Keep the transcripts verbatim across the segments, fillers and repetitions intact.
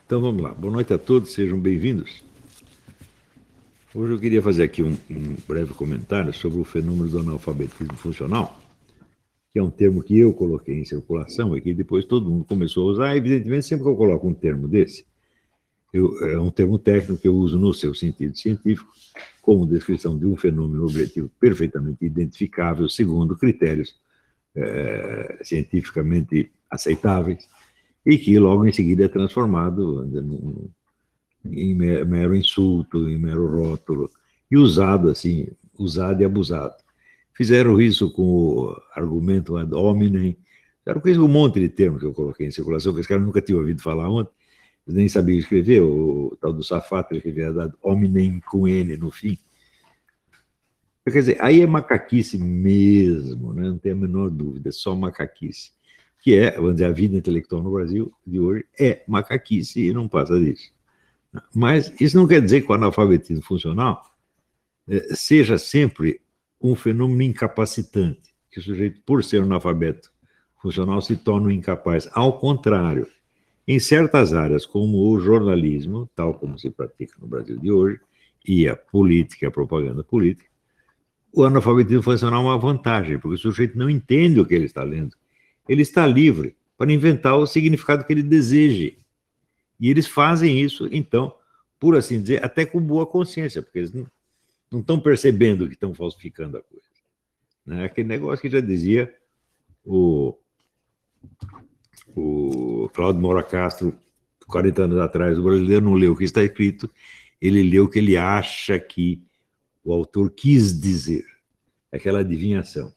Então vamos lá. Boa noite a todos, sejam bem-vindos. Hoje eu queria fazer aqui um, um breve comentário sobre o fenômeno do analfabetismo funcional, que é um termo que eu coloquei em circulação e que depois todo mundo começou a usar. Evidentemente, sempre que eu coloco um termo desse, eu, é um termo técnico que eu uso no seu sentido científico, como descrição de um fenômeno objetivo perfeitamente identificável segundo critérios é, cientificamente aceitáveis, e que logo em seguida é transformado num, em mero insulto, em mero rótulo, e usado assim, usado e abusado. Fizeram isso com o argumento ad hominem, fizeram com isso um monte de termos que eu coloquei em circulação, que os caras nunca tinham ouvido falar ontem, eles nem sabiam escrever, o, o tal do Safato escrevia ad hominem com N no fim. Quer dizer, aí é macaquice mesmo, né? Não tem a menor dúvida, é só macaquice. Que é, vamos dizer, a vida intelectual no Brasil de hoje é macaquice e não passa disso. Mas isso não quer dizer que o analfabetismo funcional eh, seja sempre um fenômeno incapacitante, que o sujeito, por ser analfabeto funcional, se torna um incapaz. Ao contrário, em certas áreas, como o jornalismo, tal como se pratica no Brasil de hoje, e a política, a propaganda política, o analfabetismo funcional é uma vantagem, porque o sujeito não entende o que ele está lendo. Ele está livre para inventar o significado que ele deseje. E eles fazem isso, então, por assim dizer, até com boa consciência, porque eles não, não estão percebendo que estão falsificando a coisa. Né? Aquele negócio que já dizia o, o Cláudio Moura Castro, quarenta anos atrás, o brasileiro não leu o que está escrito, ele leu o que ele acha que o autor quis dizer, aquela adivinhação.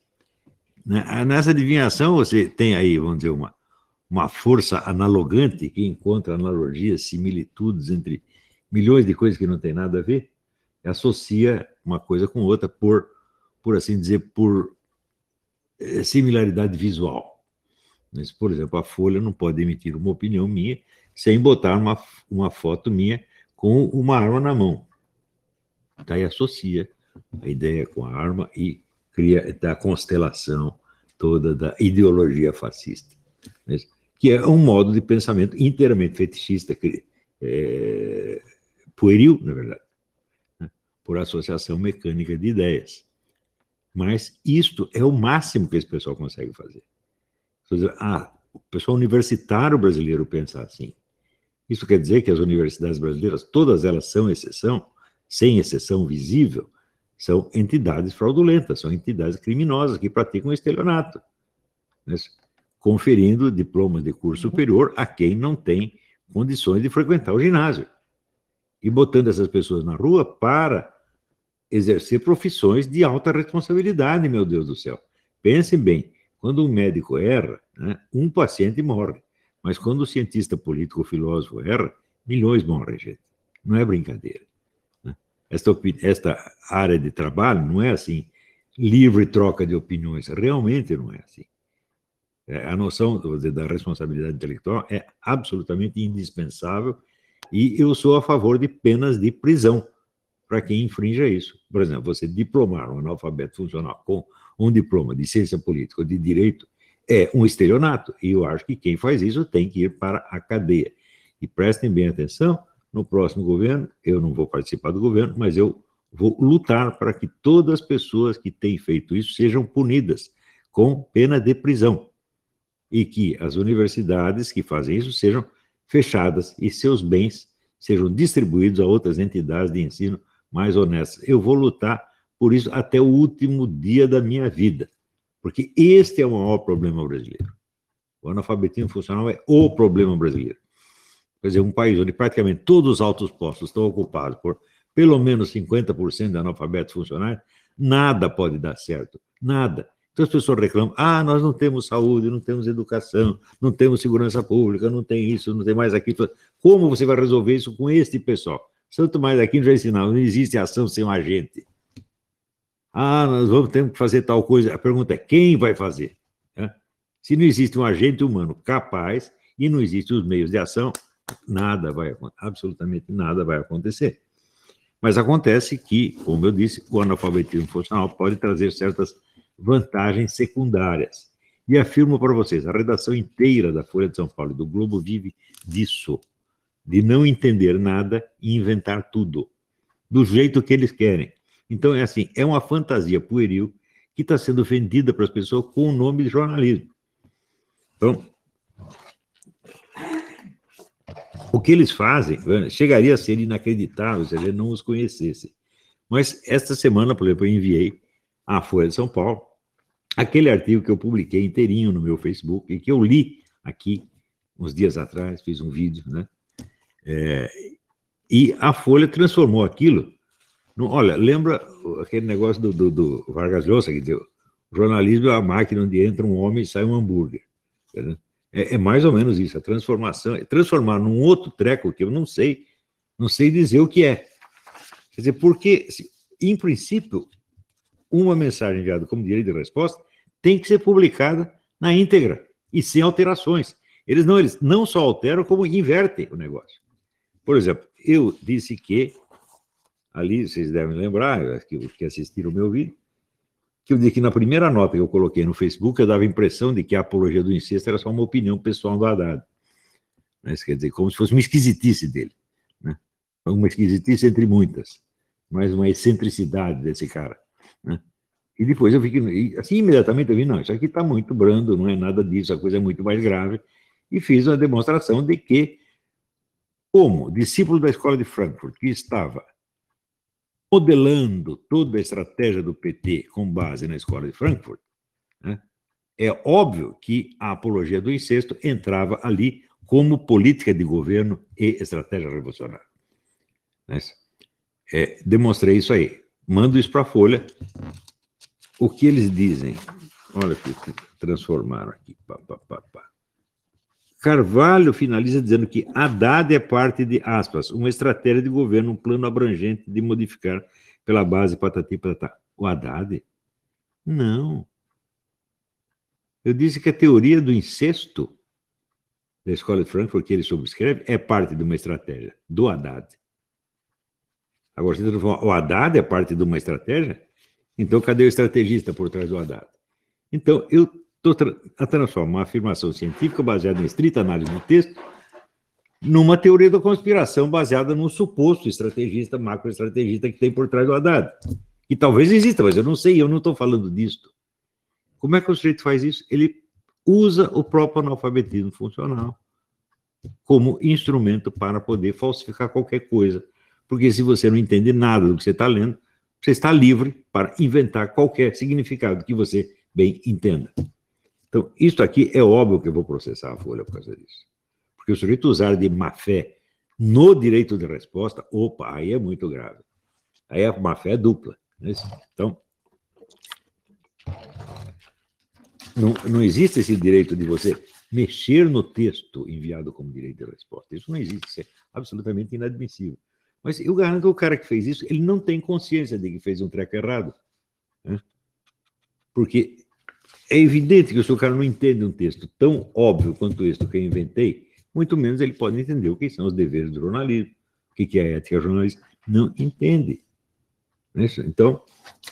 Nessa adivinhação você tem aí, vamos dizer, uma, uma força analogante que encontra analogias, similitudes entre milhões de coisas que não tem nada a ver, e associa uma coisa com outra por, por assim dizer, por similaridade visual. Mas, por exemplo, a Folha não pode emitir uma opinião minha sem botar uma, uma foto minha com uma arma na mão. Daí associa a ideia com a arma e cria a constelação toda da ideologia fascista, né? Que é um modo de pensamento inteiramente fetichista, que, é, pueril, na verdade, né? Por associação mecânica de ideias. Mas isto é o máximo que esse pessoal consegue fazer. Ah, o pessoal universitário brasileiro pensa assim. Isso quer dizer que as universidades brasileiras, todas elas são exceção, sem exceção visível, são entidades fraudulentas, são entidades criminosas que praticam estelionato, né? Conferindo diplomas de curso superior a quem não tem condições de frequentar o ginásio e botando essas pessoas na rua para exercer profissões de alta responsabilidade, meu Deus do céu. Pensem bem, quando um médico erra, né, um paciente morre, mas quando o cientista político ou filósofo erra, milhões morrem, gente. Não é brincadeira. Esta, esta área de trabalho não é assim, livre troca de opiniões, realmente não é assim. A noção da responsabilidade intelectual é absolutamente indispensável e eu sou a favor de penas de prisão para quem infrinja isso. Por exemplo, você diplomar um analfabeto funcional com um diploma de ciência política ou de direito é um estelionato, e eu acho que quem faz isso tem que ir para a cadeia. E prestem bem atenção, no próximo governo, eu não vou participar do governo, mas eu vou lutar para que todas as pessoas que têm feito isso sejam punidas com pena de prisão e que as universidades que fazem isso sejam fechadas e seus bens sejam distribuídos a outras entidades de ensino mais honestas. Eu vou lutar por isso até o último dia da minha vida, porque este é o maior problema brasileiro. O analfabetismo funcional é o problema brasileiro. Quer dizer, um país onde praticamente todos os altos postos estão ocupados por pelo menos cinquenta por cento de analfabetos funcionais, nada pode dar certo, nada. Então as pessoas reclamam, ah, nós não temos saúde, não temos educação, não temos segurança pública, não tem isso, não tem mais aquilo. Como você vai resolver isso com este pessoal? Santo mais aqui já ensinava, não existe ação sem um agente. Ah, nós vamos ter que fazer tal coisa. A pergunta é, quem vai fazer? É? Se não existe um agente humano capaz e não existem os meios de ação, nada vai acontecer, absolutamente nada vai acontecer. Mas acontece que, como eu disse, o analfabetismo funcional pode trazer certas vantagens secundárias. E afirmo para vocês, a redação inteira da Folha de São Paulo e do Globo vive disso. de não entender nada e inventar tudo, do jeito que eles querem. Então, é assim, é uma fantasia pueril que está sendo vendida para as pessoas com o nome de jornalismo. Então, o que eles fazem chegaria a ser inacreditável se a gente não os conhecesse. Mas esta semana, por exemplo, eu enviei à Folha de São Paulo aquele artigo que eu publiquei inteirinho no meu Facebook e que eu li aqui uns dias atrás, fiz um vídeo, né? É, e a Folha transformou aquilo. No, olha, lembra aquele negócio do, do, do Vargas Llosa, que deu: o jornalismo é a máquina onde entra um homem e sai um hambúrguer. Né? É, é mais ou menos isso, a transformação, é transformar num outro treco que eu não sei, não sei dizer o que é. Quer dizer, porque, em princípio, uma mensagem enviada como direito de resposta tem que ser publicada na íntegra e sem alterações. Eles não, eles não só alteram, como invertem o negócio. Por exemplo, eu disse que, ali, vocês devem lembrar, que, que assistiram o meu vídeo, que eu disse que na primeira nota que eu coloquei no Facebook, eu dava a impressão de que a apologia do incesto era só uma opinião pessoal do Haddad. Mas, quer dizer, como se fosse uma esquisitice dele. Né? Uma esquisitice entre muitas, mas uma excentricidade desse cara. Né? E depois eu fiquei, assim, imediatamente eu vi, não, isso aqui está muito brando, não é nada disso, a coisa é muito mais grave, e fiz uma demonstração de que, como discípulo da Escola de Frankfurt, que estava modelando toda a estratégia do P T com base na Escola de Frankfurt, né, é óbvio que a apologia do incesto entrava ali como política de governo e estratégia revolucionária. Né? É, demonstrei isso aí. Mando isso para a Folha. O que eles dizem? Olha o que transformaram aqui. Pá, pá, pá, pá. Carvalho finaliza dizendo que Haddad é parte de, aspas, uma estratégia de governo, um plano abrangente de modificar pela base patati patatá. O Haddad? Não. Eu disse que a teoria do incesto da Escola de Frankfurt, que ele subscreve, é parte de uma estratégia do Haddad. Agora, você está falando, o Haddad é parte de uma estratégia? Então, cadê o estrategista por trás do Haddad? Então, eu estou tra a transformar uma afirmação científica baseada em estrita análise do texto numa teoria da conspiração baseada num suposto estrategista, macroestrategista que tem por trás do Haddad. Que talvez exista, mas eu não sei, eu não estou falando disto. Como é que o sujeito faz isso? Ele usa o próprio analfabetismo funcional como instrumento para poder falsificar qualquer coisa. Porque se você não entende nada do que você está lendo, você está livre para inventar qualquer significado que você bem entenda. Então, isso aqui é óbvio que eu vou processar a Folha por causa disso. Porque o sujeito usar de má-fé no direito de resposta, opa, aí é muito grave. Aí a má-fé é dupla. Né? Então, não, não existe esse direito de você mexer no texto enviado como direito de resposta. Isso não existe, isso é absolutamente inadmissível. Mas eu garanto que o cara que fez isso, ele não tem consciência de que fez um treco errado. Né? Porque é evidente que se o cara não entende um texto tão óbvio quanto este que eu inventei, muito menos ele pode entender o que são os deveres do jornalismo, o que é a ética jornalística. Não entende. Então,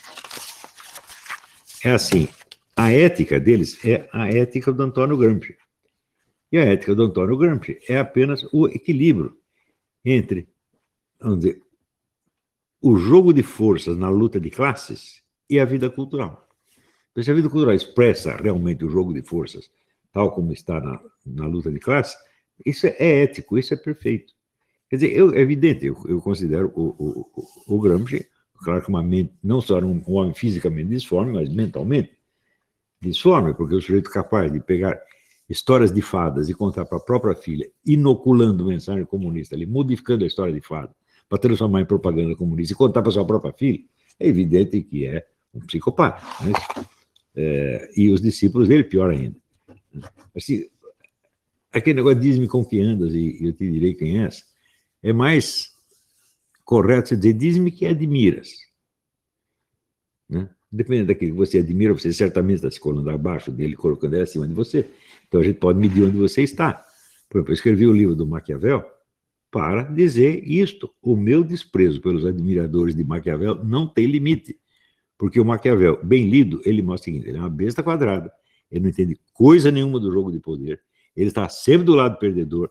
é assim, a ética deles é a ética do Antônio Gramsci. E a ética do Antônio Gramsci é apenas o equilíbrio entre, vamos dizer, o jogo de forças na luta de classes e a vida cultural. Então, se a vida cultural expressa realmente o jogo de forças, tal como está na, na luta de classes, isso é, é ético, isso é perfeito. Quer dizer, eu, é evidente, eu, eu considero o, o, o, o Gramsci, claro que uma mente, não só um, um homem fisicamente disforme, mas mentalmente disforme, porque o sujeito capaz de pegar histórias de fadas e contar para a própria filha, inoculando mensagem comunista ali, modificando a história de fada, para transformar em propaganda comunista e contar para sua própria filha, é evidente que é um psicopata. Né? É, e os discípulos dele, pior ainda. Assim, aquele negócio diz-me com que andas e eu te direi quem és, é mais correto você dizer, diz-me que admiras. Né? Dependendo daquilo que você admira, você certamente está se colocando abaixo dele, colocando ele acima de você. Então a gente pode medir onde você está. Por exemplo, eu escrevi o livro do Maquiavel para dizer isto. O meu desprezo pelos admiradores de Maquiavel não tem limite. Porque o Maquiavel, bem lido, ele mostra o seguinte, ele é uma besta quadrada, ele não entende coisa nenhuma do jogo de poder, ele está sempre do lado perdedor,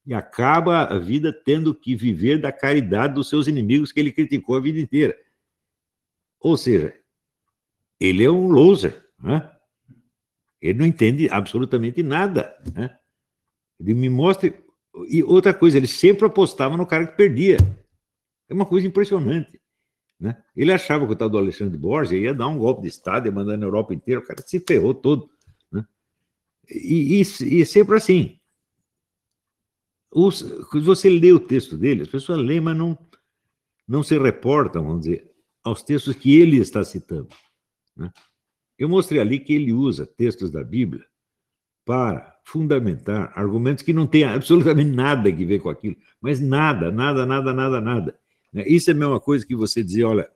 e acaba a vida tendo que viver da caridade dos seus inimigos que ele criticou a vida inteira. Ou seja, ele é um loser, né? Ele não entende absolutamente nada, né? Ele me mostra... E outra coisa, ele sempre apostava no cara que perdia. É uma coisa impressionante, né? Ele achava que o tal do Alexandre Borges ia dar um golpe de Estado, ia mandar na Europa inteira, o cara se ferrou todo, né? E, e, e sempre assim. Os, você lê o texto dele, as pessoas leem, mas não, não se reportam, vamos dizer, aos textos que ele está citando, né? Eu mostrei ali que ele usa textos da Bíblia para fundamentar argumentos que não têm absolutamente nada a ver com aquilo, mas nada, nada, nada, nada, nada. Isso é a mesma coisa que você dizer, olha,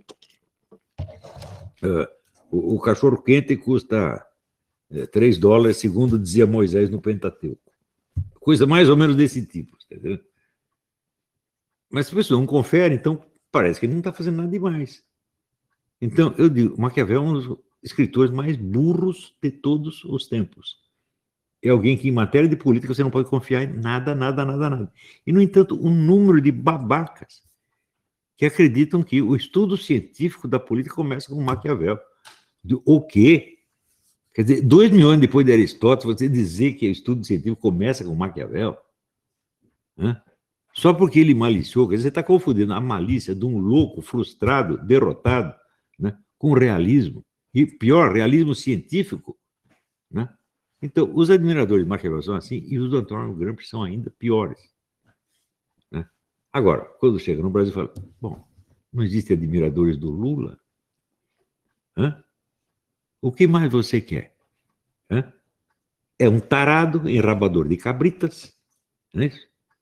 uh, o, o cachorro quente custa uh, três dólares, segundo dizia Moisés no Pentateuco. Coisa mais ou menos desse tipo, entendeu? Mas se a pessoa não confere, então parece que ele não está fazendo nada demais. Então, eu digo, Maquiavel é um dos escritores mais burros de todos os tempos. É alguém que, em matéria de política, você não pode confiar em nada, nada, nada, nada. E, no entanto, um número de babacas que acreditam que o estudo científico da política começa com Maquiavel. O quê? Quer dizer, dois mil anos depois de Aristóteles, você dizer que o estudo científico começa com Maquiavel? Né? Só porque ele maliciou, quer dizer, você está confundindo a malícia de um louco, frustrado, derrotado, né, com realismo. E pior, realismo científico, né? Então, os admiradores de Maquiavel são assim, e os do Antônio Gramsci são ainda piores, né? Agora, quando chega no Brasil, fala, bom, não existem admiradores do Lula? Hã? O que mais você quer? Hã? É um tarado, enrabador de cabritas, né?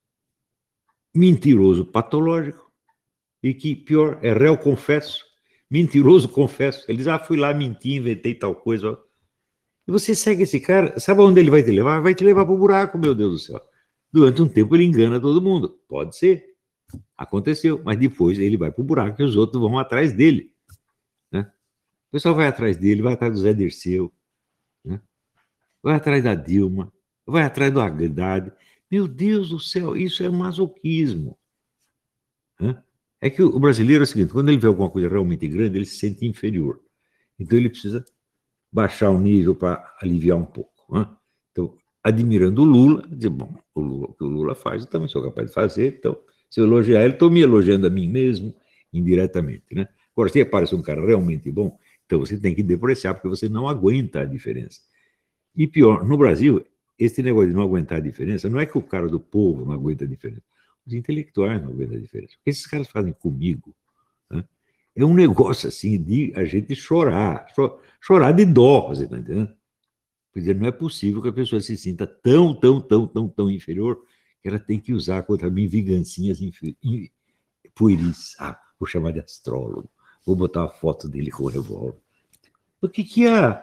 Mentiroso patológico, e que, pior, é réu confesso, mentiroso confesso. Ele diz, ah, fui lá, menti, inventei tal coisa. E você segue esse cara, sabe onde ele vai te levar? Vai te levar para o buraco, meu Deus do céu. Durante um tempo ele engana todo mundo. Pode ser. Aconteceu. Mas depois ele vai para o buraco e os outros vão atrás dele, né? O pessoal vai atrás dele, vai atrás do Zé Dirceu, né? Vai atrás da Dilma, vai atrás do Haddad. Meu Deus do céu, isso é masoquismo, né? É que o brasileiro é o seguinte, quando ele vê alguma coisa realmente grande, ele se sente inferior. Então ele precisa baixar o nível para aliviar um pouco, né? Então, admirando o Lula, dizer, bom, o, Lula, o que o Lula faz, eu também sou capaz de fazer, então, se eu elogiar ele, estou me elogiando a mim mesmo, indiretamente, né? Agora, se aparece um cara realmente bom, então você tem que depreciar, porque você não aguenta a diferença. E pior, no Brasil, esse negócio de não aguentar a diferença, não é que o cara do povo não aguenta a diferença, os intelectuais não aguentam a diferença. O que esses caras fazem comigo, né, é um negócio assim de a gente chorar, chorar de dó, você está entendendo? Quer dizer, não é possível que a pessoa se sinta tão, tão, tão, tão, tão inferior que ela tem que usar contra mim vingancinhas pueris. Ah, vou chamar de astrólogo, vou botar a foto dele com o revólver. O que que é?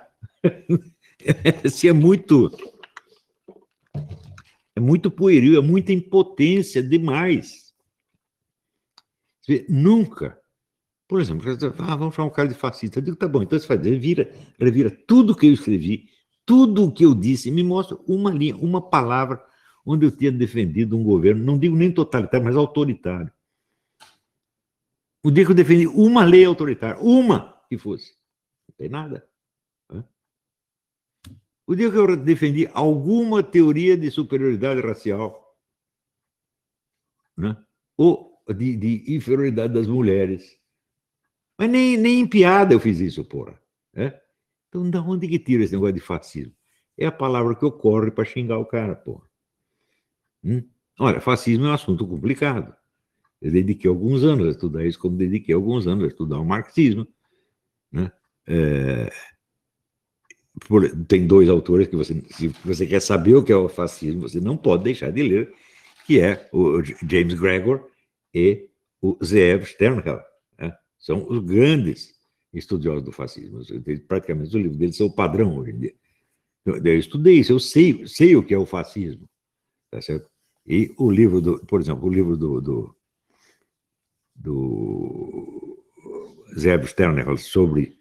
Se é muito... É muito pueril, é muita impotência demais. Nunca... Por exemplo, ah, vamos chamar um cara de fascista. Eu digo, tá bom, então você faz, revira, revira tudo que eu escrevi, tudo o que eu disse, me mostra uma linha, uma palavra onde eu tinha defendido um governo, não digo nem totalitário, mas autoritário. O dia que eu defendi uma lei autoritária, uma que fosse, não tem nada. O dia que eu defendi alguma teoria de superioridade racial, né, ou de, de inferioridade das mulheres, mas nem, nem em piada eu fiz isso, porra, né? Então, de onde que tira esse negócio de fascismo? É a palavra que ocorre para xingar o cara, porra. Hum? Olha, fascismo é um assunto complicado. Eu dediquei alguns anos a estudar isso, como dediquei alguns anos a estudar o marxismo, né? É... Por... Tem dois autores que você, se você quer saber o que é o fascismo, você não pode deixar de ler, que é o James Gregor e o Zeev Sternhell, né? São os grandes estudiosos do fascismo. Praticamente os livros deles são o padrão hoje em dia. Eu, eu estudei isso, eu sei, sei o que é o fascismo, tá certo? E o livro, do, por exemplo, o livro do, do, do Zeev Sternhell sobre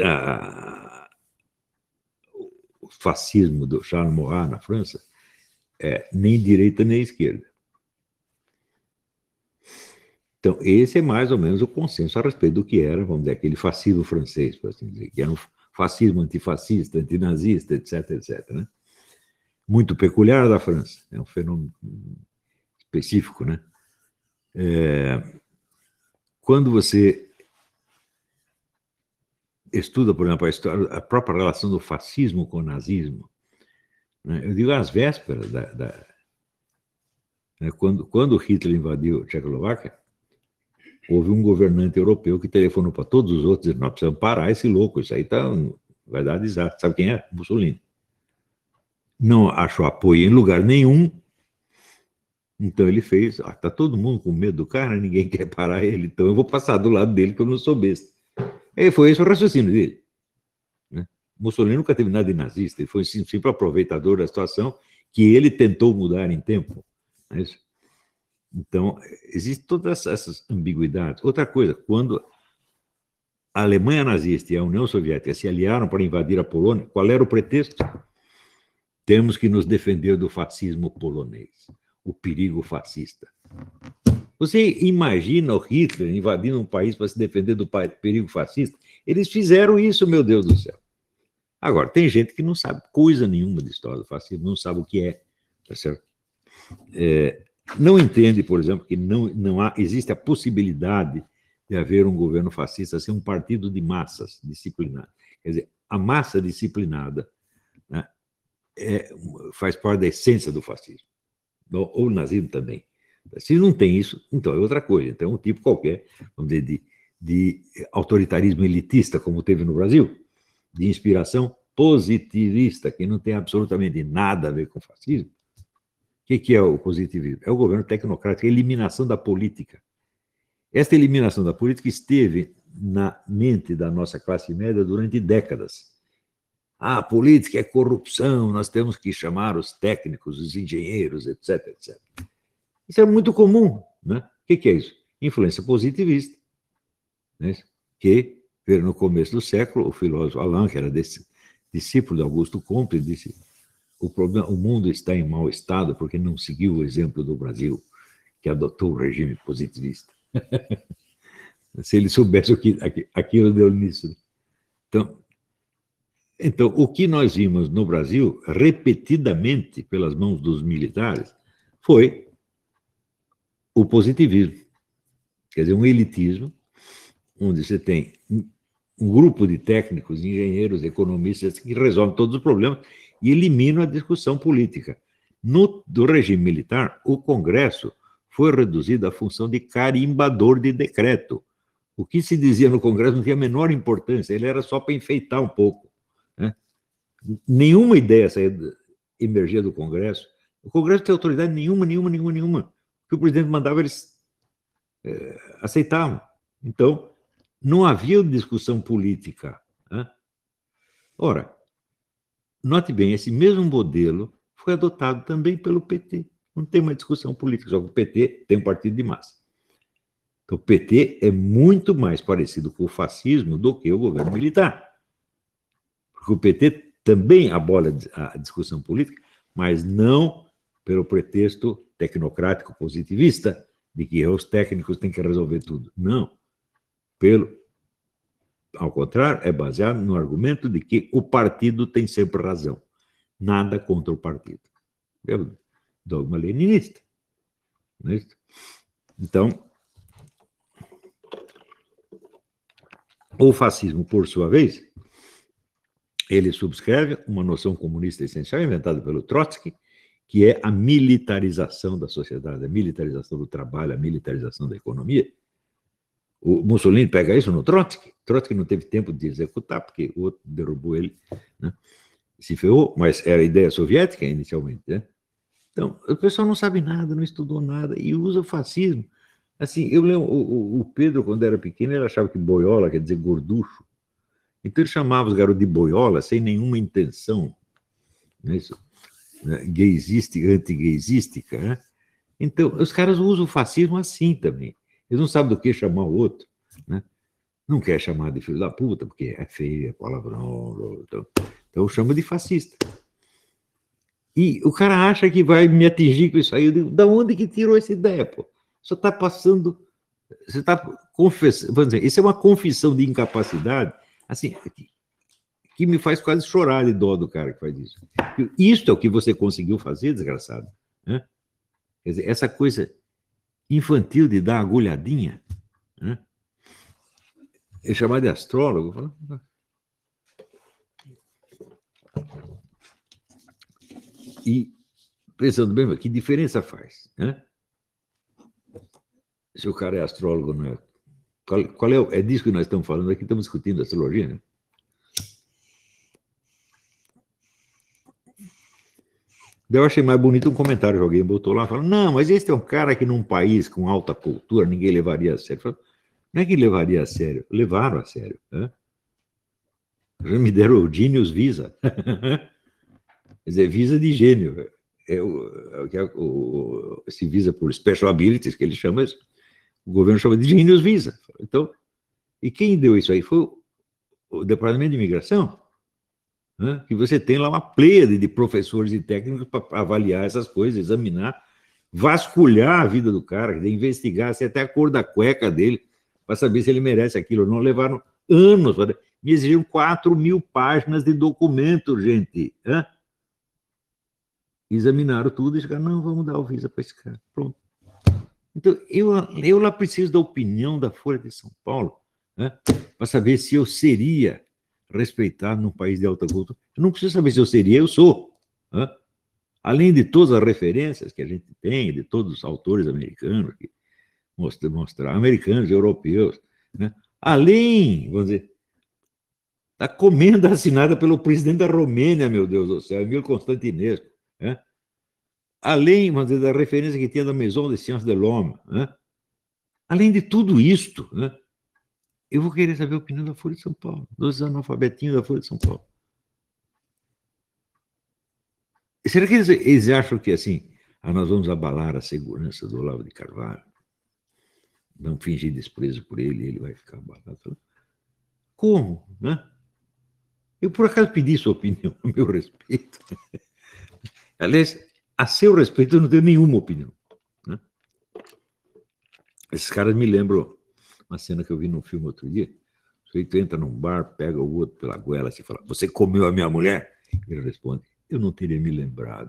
a, o fascismo do Charles Maurras na França, é, nem direita nem esquerda. Então, esse é mais ou menos o consenso a respeito do que era, vamos dizer, aquele fascismo francês, por assim dizer, que era um fascismo antifascista, antinazista, etc, etc, né? Muito peculiar da França, é um fenômeno específico, né? É, quando você estuda, por exemplo, a, história, a própria relação do fascismo com o nazismo, né? Eu digo às vésperas da... da né? quando, quando Hitler invadiu a Tchecoslováquia, houve um governante europeu que telefonou para todos os outros e disse, nós precisamos parar esse louco, isso aí tá, vai dar desastre. Sabe quem é? Mussolini. Não achou apoio em lugar nenhum, então ele fez, ah, tá todo mundo com medo do cara, ninguém quer parar ele, então eu vou passar do lado dele que eu não sou besta. E foi esse o raciocínio dele. Né? Mussolini nunca teve nada de nazista, ele foi sempre aproveitador da situação que ele tentou mudar em tempo. Não é isso? Então, existem todas essas ambiguidades. Outra coisa, quando a Alemanha nazista e a União Soviética se aliaram para invadir a Polônia, qual era o pretexto? Temos que nos defender do fascismo polonês, o perigo fascista. Você imagina o Hitler invadindo um país para se defender do perigo fascista? Eles fizeram isso, meu Deus do céu. Agora, tem gente que não sabe coisa nenhuma de história do fascismo, não sabe o que é, tá certo? É, não entende, por exemplo, que não, não há, existe a possibilidade de haver um governo fascista sem um partido de massas disciplinado. Quer dizer, a massa disciplinada, né, é, faz parte da essência do fascismo, ou o nazismo também. Se não tem isso, então é outra coisa. Então é um tipo qualquer, vamos dizer, de, de autoritarismo elitista, como teve no Brasil, de inspiração positivista, que não tem absolutamente nada a ver com fascismo. O que, que é o positivismo? É o governo tecnocrático, a eliminação da política. Esta eliminação da política esteve na mente da nossa classe média durante décadas. Ah, a política é corrupção, nós temos que chamar os técnicos, os engenheiros, etc, etcétera. Isso é muito comum, né? O que, que é isso? Influência positivista, né? Que, no começo do século, o filósofo Alain, que era desse, discípulo de Augusto Comte, disse: o, problema, o mundo está em mau estado porque não seguiu o exemplo do Brasil, que adotou o regime positivista. Se ele soubesse o que aquilo deu nisso. Então, então, o que nós vimos no Brasil, repetidamente pelas mãos dos militares, foi o positivismo. Quer dizer, um elitismo, onde você tem um grupo de técnicos, engenheiros, economistas que resolvem todos os problemas e eliminam a discussão política. No do regime militar, o Congresso foi reduzido à função de carimbador de decreto. O que se dizia no Congresso não tinha a menor importância, ele era só para enfeitar um pouco. Né? Nenhuma ideia saía, emergia do Congresso. O Congresso não tem autoridade nenhuma, nenhuma, nenhuma, nenhuma. O que o presidente mandava, eles é, aceitavam. Então, não havia discussão política. Né? Ora, note bem, esse mesmo modelo foi adotado também pelo P T. Não tem uma discussão política, só que o P T tem um partido de massa. Então, o P T é muito mais parecido com o fascismo do que o governo militar. Porque o P T também abola a discussão política, mas não pelo pretexto tecnocrático positivista de que os técnicos têm que resolver tudo. Não. Pelo, ao contrário, é baseado no argumento de que o partido tem sempre razão. Nada contra o partido. É o dogma leninista. Não é isso? Então, o fascismo, por sua vez, ele subscreve uma noção comunista essencial inventada pelo Trotsky, que é a militarização da sociedade, a militarização do trabalho, a militarização da economia. O Mussolini pega isso no Trotsky. Trotsky não teve tempo de executar, porque o outro derrubou ele, né? Se ferrou, mas era a ideia soviética inicialmente, né? Então, o pessoal não sabe nada, não estudou nada e usa o fascismo. Assim, eu lembro, o, o Pedro, quando era pequeno, ele achava que boiola quer dizer gorducho. Então, ele chamava os garotos de boiola sem nenhuma intenção, né? Isso, né? Gaysística, anti-gaysística, né? Então, os caras usam o fascismo assim também. Eles não sabem do que chamar o outro, né? Não quer chamar de filho da puta, porque é feio, é palavrão. Então, então chama de fascista. E o cara acha que vai me atingir com isso aí. Eu digo, da onde que tirou essa ideia, pô? Você está passando... Você está confessando... Vamos dizer, isso é uma confissão de incapacidade, assim, que, que me faz quase chorar de dó do cara que faz isso. Isso é o que você conseguiu fazer, desgraçado. Né? Quer dizer, essa coisa infantil de dar agulhadinha, né? É chamar de astrólogo. E pensando bem, que diferença faz? Né? Se o cara é astrólogo, não é? Qual, qual é, o, é disso que nós estamos falando aqui, estamos discutindo astrologia, né? Eu achei mais bonito um comentário que alguém botou lá, falando, não, mas esse é um cara que num país com alta cultura ninguém levaria a sério. Falei, não é que levaria a sério, levaram a sério. Né? Já me deram o Genius Visa. Quer dizer, visa de gênio. É o, é o, esse visa por special abilities, que ele chama, o governo chama de Genius Visa. Então, e quem deu isso aí? Foi o, o Departamento de Imigração, né? Que você tem lá uma pleiade de professores e técnicos para avaliar essas coisas, examinar, vasculhar a vida do cara, investigar se até a cor da cueca dele, para saber se ele merece aquilo. Não levaram anos, me exigiram quatro mil páginas de documento, gente. Né? Examinaram tudo e chegaram, não, vamos dar o visa para esse cara. Pronto. Então, eu, eu lá preciso da opinião da Folha de São Paulo, né, para saber se eu seria respeitado num país de alta cultura. Eu não preciso saber se eu seria, eu sou. Né? Além de todas as referências que a gente tem, de todos os autores americanos, que mostrar, mostrar americanos, europeus, né? Além, vamos dizer, da comenda assinada pelo presidente da Romênia, meu Deus do céu, Emílio Constantinesco, né? Além, vamos dizer, da referência que tinha da Maison des Sciences de l'Homme, né? Além de tudo isto, né? Eu vou querer saber a opinião da Folha de São Paulo, dos analfabetinhos da Folha de São Paulo. Será que eles, eles acham que, assim, ah, nós vamos abalar a segurança do Olavo de Carvalho, não fingir desprezo por ele, ele vai ficar abalado? Como, né? Eu, por acaso, pedi sua opinião a meu respeito. Aliás, a seu respeito, eu não tenho nenhuma opinião. Né? Esses caras me lembram uma cena que eu vi num filme outro dia. O sujeito entra num bar, pega o outro pela goela e fala, você comeu a minha mulher? Ele responde, eu não teria me lembrado.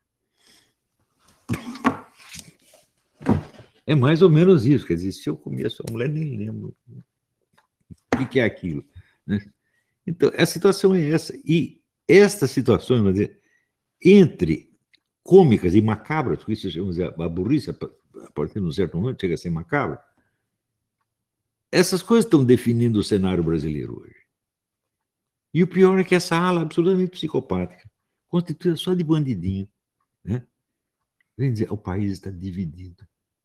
É mais ou menos isso. Quer dizer, se eu comi a sua mulher, nem lembro. O que é aquilo? Né? Então, a situação é essa. E estas situações, vamos dizer, entre cômicas e macabras, porque isso vamos dizer, a burrice, a partir de um certo momento, chega a ser macabra, essas coisas estão definindo o cenário brasileiro hoje. E o pior é que essa ala absolutamente psicopática, constituída só de bandidinho, né? Vem dizer, o país está dividido.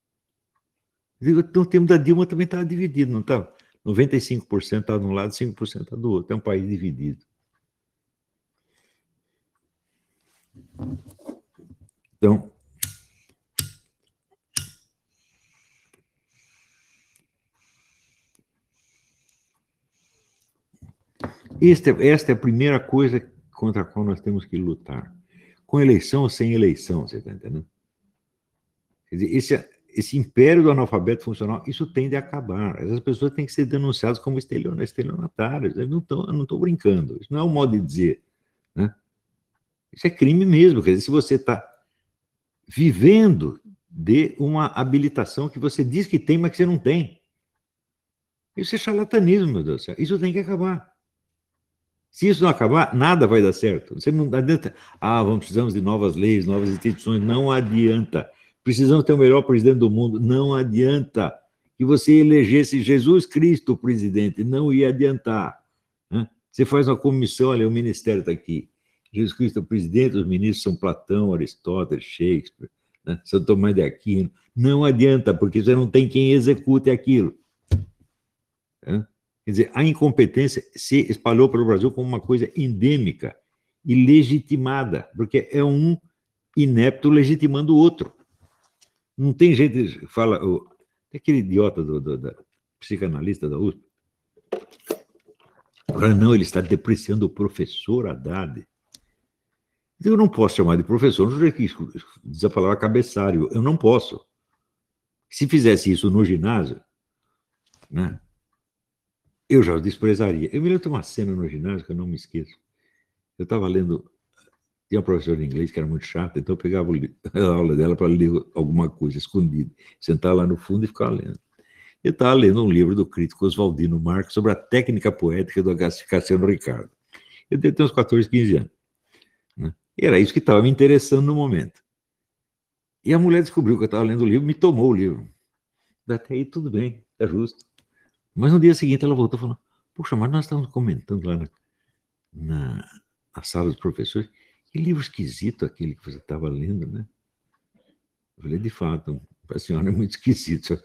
No tempo da Dilma também estava dividido, não estava? noventa e cinco por cento está de um lado, cinco por cento está do outro. É um país dividido. Então, esta, esta é a primeira coisa contra a qual nós temos que lutar. Com eleição ou sem eleição, você está entendendo? Quer dizer, esse, esse império do analfabeto funcional, isso tende a acabar. Essas pessoas têm que ser denunciadas como estelionatárias. Eu não estou brincando. Isso não é um modo de dizer. Né? Isso é crime mesmo. Quer dizer, se você está vivendo de uma habilitação que você diz que tem, mas que você não tem. Isso é charlatanismo, meu Deus do céu. Isso tem que acabar. Se isso não acabar, nada vai dar certo. Você não adianta. Ah, vamos, precisamos de novas leis, novas instituições. Não adianta. Precisamos ter o melhor presidente do mundo. Não adianta. Que você elegesse Jesus Cristo presidente. Não ia adiantar. Né? Você faz uma comissão, olha, o ministério está aqui. Jesus Cristo é o presidente, os ministros são Platão, Aristóteles, Shakespeare, né? São Tomás de Aquino. Não adianta, porque você não tem quem execute aquilo. Né? Quer dizer, a incompetência se espalhou pelo Brasil como uma coisa endêmica e legitimada, porque é um inepto legitimando o outro. Não tem gente que fala... Aquele idiota do, do, da psicanalista da U S P. Não, ele está depreciando o professor Haddad. Eu não posso chamar de professor, não que diz a palavra cabeçário, eu não posso. Se fizesse isso no ginásio, né, eu já o desprezaria. Eu me lembro de uma cena no ginásio que eu não me esqueço. Eu estava lendo, tinha uma professora de inglês que era muito chata, então eu pegava a aula dela para ler alguma coisa escondida, sentar lá no fundo e ficar lendo. Eu estava lendo um livro do crítico Oswaldino Marques sobre a técnica poética do Cassiano Ricardo. Eu devia ter uns quatorze, quinze anos. Né? E era isso que estava me interessando no momento. E a mulher descobriu que eu estava lendo o livro, me tomou o livro. Até aí tudo bem, é justo. Mas no dia seguinte ela voltou falando, puxa, mas nós estamos comentando lá na, na, na sala dos professores, que livro esquisito aquele que você estava lendo, né? Eu falei, de fato, a senhora é muito esquisito.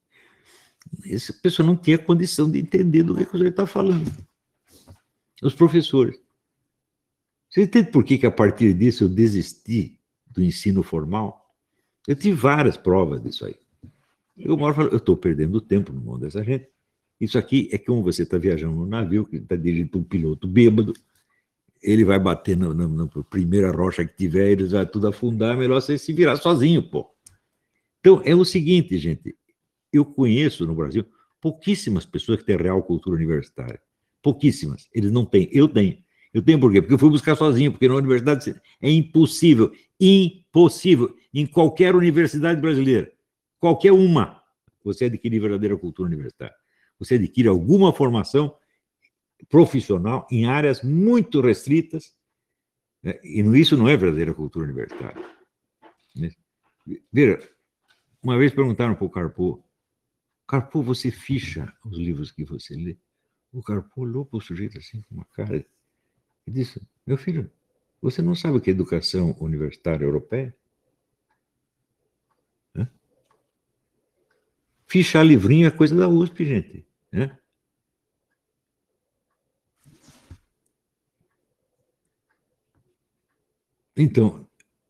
Essa pessoa não tinha condição de entender do que você está falando. Os professores. Você entende por que, que a partir disso eu desisti do ensino formal? Eu tive várias provas disso aí. Eu moro falando, eu estou perdendo tempo no mundo dessa gente. Isso aqui é como você está viajando no navio, que está dirigindo para um piloto bêbado, ele vai bater na, na, na primeira rocha que tiver, ele vai tudo afundar, é melhor você se virar sozinho, pô. Então, é o seguinte, gente, eu conheço no Brasil pouquíssimas pessoas que têm real cultura universitária. Pouquíssimas. Eles não têm. Eu tenho. Eu tenho por quê? Porque eu fui buscar sozinho, porque na universidade é impossível, impossível, em qualquer universidade brasileira, qualquer uma, você adquire verdadeira cultura universitária. Você adquire alguma formação profissional em áreas muito restritas, né? E isso não é verdadeira cultura universitária. Né? Veja, uma vez perguntaram para o Carpo, Carpo, você ficha os livros que você lê? O Carpo olhou para o sujeito assim, com uma cara, e disse, meu filho, você não sabe o que é educação universitária europeia? Né? Fichar livrinho é coisa da U S P, gente. Né? Então,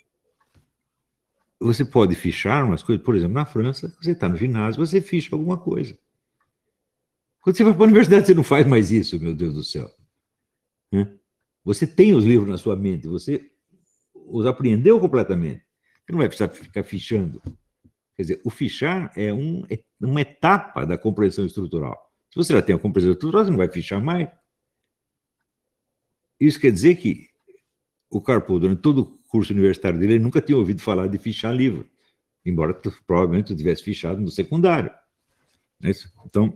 você pode fichar umas coisas, por exemplo, na França, você está no ginásio, você ficha alguma coisa. Quando você vai para a universidade, você não faz mais isso, meu Deus do céu. Né? Você tem os livros na sua mente, você os apreendeu completamente. Você não vai precisar ficar fichando. Quer dizer, o fichar é um, é uma etapa da compreensão estrutural. Se você já tem a compreensão estrutural, você não vai fichar mais. Isso quer dizer que o Carpo, durante todo o curso universitário dele, ele nunca tinha ouvido falar de fichar livro, embora provavelmente tivesse fichado no secundário. Então,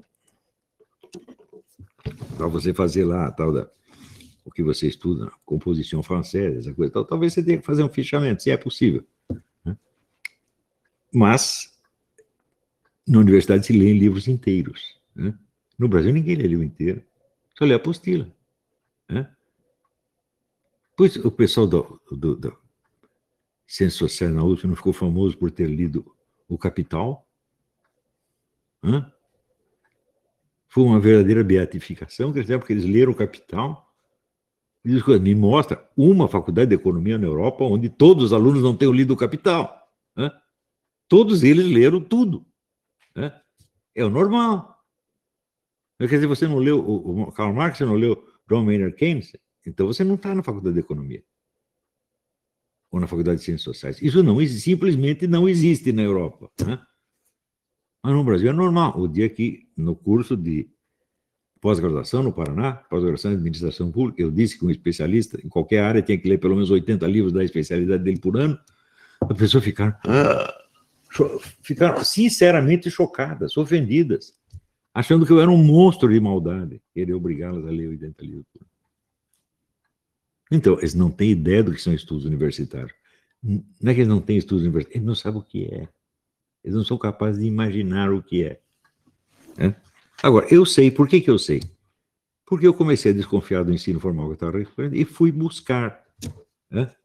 para você fazer lá tal da, o que você estuda, composição francesa, essa coisa tal, talvez você tenha que fazer um fichamento, se é possível. Né? Mas, na universidade se lê livros inteiros. Né? No Brasil, ninguém lê livro inteiro, só lê apostila. Né? Pois o pessoal do, do, do Ciências Sociais na U S P não ficou famoso por ter lido O Capital? Hã? Foi uma verdadeira beatificação, porque eles leram O Capital. E diz, me mostra uma faculdade de economia na Europa onde todos os alunos não tenham lido O Capital. Hã? Todos eles leram tudo. Hã? É o normal. Quer dizer, você não leu o, o Karl Marx, você não leu John Maynard Keynes, então você não está na faculdade de economia. Ou na faculdade de Ciências Sociais. Isso não, simplesmente não existe na Europa. Né? Mas no Brasil é normal. O dia que, no curso de pós-graduação no Paraná, pós-graduação em administração pública, eu disse que um especialista em qualquer área tinha que ler pelo menos oitenta livros da especialidade dele por ano, as pessoas ficaram, ah, ficaram sinceramente chocadas, ofendidas, achando que eu era um monstro de maldade, querer obrigá-las a ler oitenta livros por ano. Então, eles não têm ideia do que são estudos universitários. Não é que eles não têm estudos universitários, eles não sabem o que é. Eles não são capazes de imaginar o que é. É? Agora, eu sei, por que que eu sei? Porque eu comecei a desconfiar do ensino formal que eu estava respondendo e fui buscar. Né?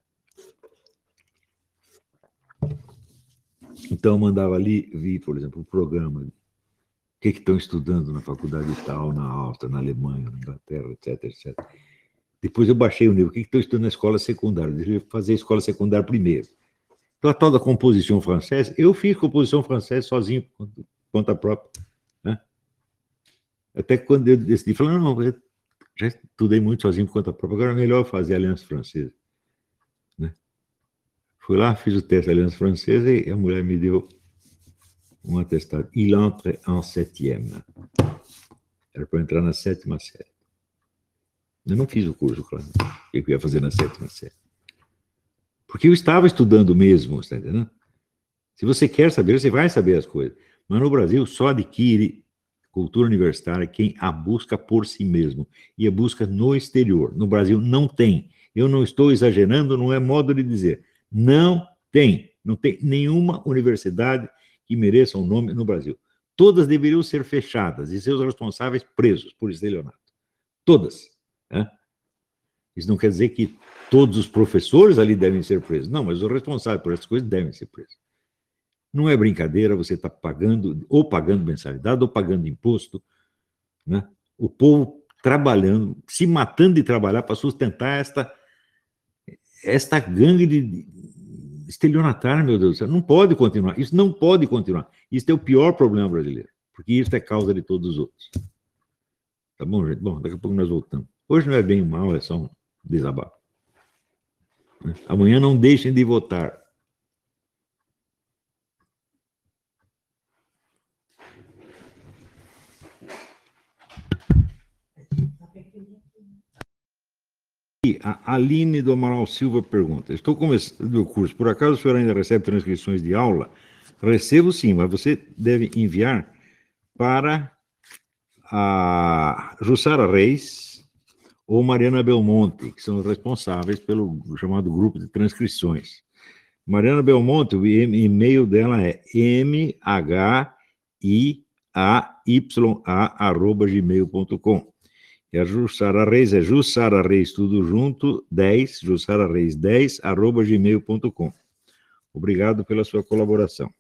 Então, eu mandava ali, vi, por exemplo, o programa, o que que estão estudando na faculdade tal, na Áustria, na Alemanha, na Inglaterra, etc, etcétera. Depois eu baixei o nível, o que que estão estudando na escola secundária? Deixa eu fazer a escola secundária primeiro. Então, a tal da composição francesa, eu fiz composição francesa sozinho, por conta própria. Né? Até que quando eu decidi, falei, não, eu já estudei muito sozinho por conta própria, agora é melhor fazer a Aliança Francesa. Fui lá, fiz o teste da Aliança Francesa e a mulher me deu um atestado. Il entre en septième. Era para entrar na sétima série. Eu não fiz o curso, claro. O que eu ia fazer na sétima série? Porque eu estava estudando mesmo, está entendendo? Se você quer saber, você vai saber as coisas. Mas no Brasil só adquire cultura universitária quem a busca por si mesmo. E a busca no exterior. No Brasil não tem. Eu não estou exagerando, não é modo de dizer. Não tem. Não tem nenhuma universidade que mereça um nome no Brasil. Todas deveriam ser fechadas e seus responsáveis presos por estelionato. Todas. Né? Isso não quer dizer que todos os professores ali devem ser presos. Não, mas os responsáveis por essas coisas devem ser presos. Não é brincadeira, você está pagando, ou pagando mensalidade, ou pagando imposto, né? O povo trabalhando, se matando de trabalhar para sustentar esta, esta gangue de estelionatária, meu Deus do céu. Não pode continuar, isso não pode continuar. Isso é o pior problema brasileiro, porque isso é causa de todos os outros. Tá bom, gente? Bom, daqui a pouco nós voltamos. Hoje não é bem mal, é só um desabafo. Amanhã não deixem de votar. E a Aline do Amaral Silva pergunta: estou começando o curso, por acaso o senhor ainda recebe transcrições de aula? Recebo sim, mas você deve enviar para a Jussara Reis ou Mariana Belmonte, que são os responsáveis pelo chamado grupo de transcrições. Mariana Belmonte, o e-mail dela é m h i a y a arroba gmail ponto com. E a Jussara Reis é Jussara Reis, tudo junto, dez, Jussara Reis dez, arroba gmail ponto com. Obrigado pela sua colaboração.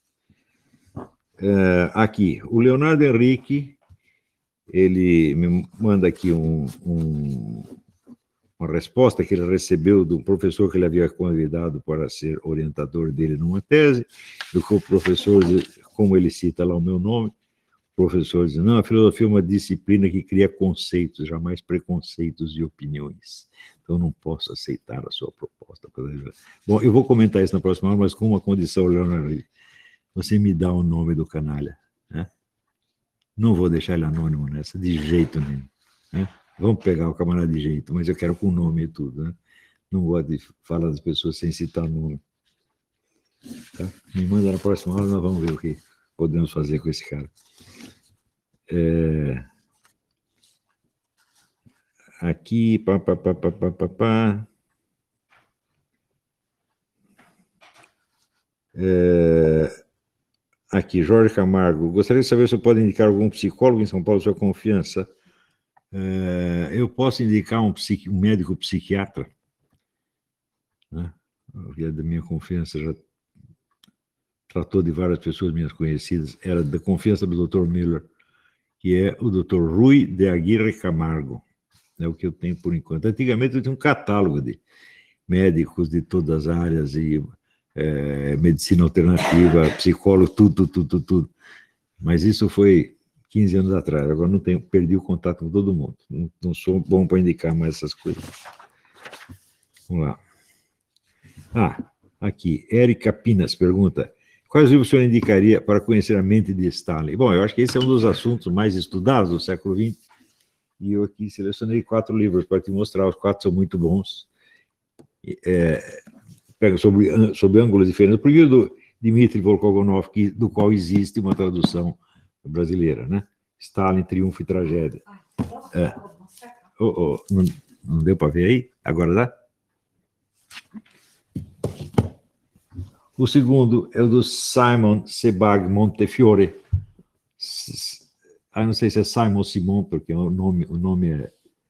É, aqui, o Leonardo Henrique, ele me manda aqui um, um, uma resposta que ele recebeu do professor que ele havia convidado para ser orientador dele numa tese, do que o professor, como ele cita lá o meu nome, o professor diz, não, a filosofia é uma disciplina que cria conceitos, jamais preconceitos e opiniões. Então, não posso aceitar a sua proposta. Bom, eu vou comentar isso na próxima aula, mas com uma condição, Leonardo, você me dá o nome do canalha, né? Não vou deixar ele anônimo nessa, de jeito nenhum. Né? Vamos pegar o camarada de jeito, mas eu quero com o nome e tudo. Né? Não gosto de falar das pessoas sem citar o nome. Tá? Me manda na próxima aula, nós vamos ver o que podemos fazer com esse cara. É... Aqui, pá, pá, pá, pá, pá, pá, pá. É... Aqui, Jorge Camargo. Gostaria de saber se você pode indicar algum psicólogo em São Paulo de sua confiança. É... Eu posso indicar um, psiqui... um médico psiquiatra, né? Que é da minha confiança, já tratou de várias pessoas minhas conhecidas, era da confiança do doutor Miller, que é o doutor Rui de Aguirre Camargo. É o que eu tenho por enquanto. Antigamente eu tinha um catálogo de médicos de todas as áreas, e é, medicina alternativa, psicólogo, tudo, tudo, tudo, tudo. Mas isso foi quinze anos atrás. Agora não tenho, perdi o contato com todo mundo. Não, não sou bom para indicar mais essas coisas. Vamos lá. Ah, aqui, Érica Pinas pergunta: quais livros o senhor indicaria para conhecer a mente de Stalin? Bom, eu acho que esse é um dos assuntos mais estudados do século vinte, e eu aqui selecionei quatro livros para te mostrar, os quatro são muito bons. É, pega sobre, sobre ângulos diferentes. O primeiro do Dmitry Volkogonov, que, do qual existe uma tradução brasileira, né? Stalin, Triunfo e Tragédia. É. Oh, oh, não, não deu para ver aí? Agora dá? O segundo é o do Simon Sebag Montefiore. Ah, não sei se é Simon Simon, porque o nome, o nome é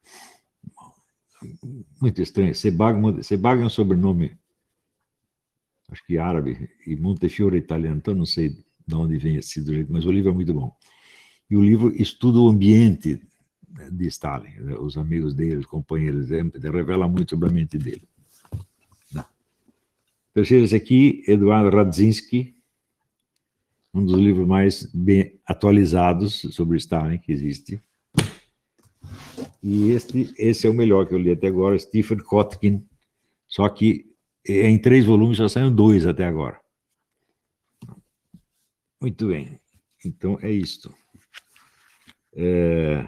muito estranho. Sebag, Sebag é um sobrenome, acho que árabe, e Montefiore é italiano, então não sei de onde vem esse jeito, mas o livro é muito bom. E o livro estuda o ambiente de Stalin, os amigos dele, os companheiros, revela muito sobre a mente dele. Terceiro, esse aqui, Eduardo Radzinski, um dos livros mais bem atualizados sobre Stalin que existe. E este, esse é o melhor que eu li até agora, Stephen Kotkin, só que Em três volumes só saíram dois até agora. Muito bem. Então, é isto. É...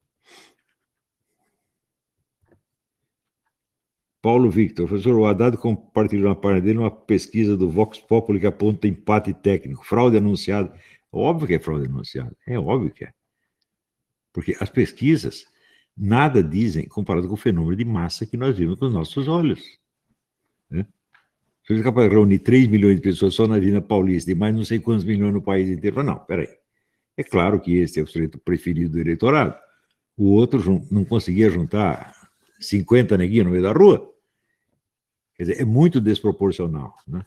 Paulo Victor, professor, o Haddad compartilhou na página dele uma pesquisa do Vox Populi que aponta empate técnico, fraude anunciada. Óbvio que é fraude anunciada, é óbvio que é. Porque as pesquisas nada dizem comparado com o fenômeno de massa que nós vimos com os nossos olhos. Né? Se você é capaz de reunir três milhões de pessoas só na Avenida Paulista e mais não sei quantos milhões no país inteiro, não, peraí. É claro que esse é o sujeito preferido do eleitorado. O outro não conseguia juntar cinquenta neguinhos no meio da rua. Quer dizer, é muito desproporcional. Né?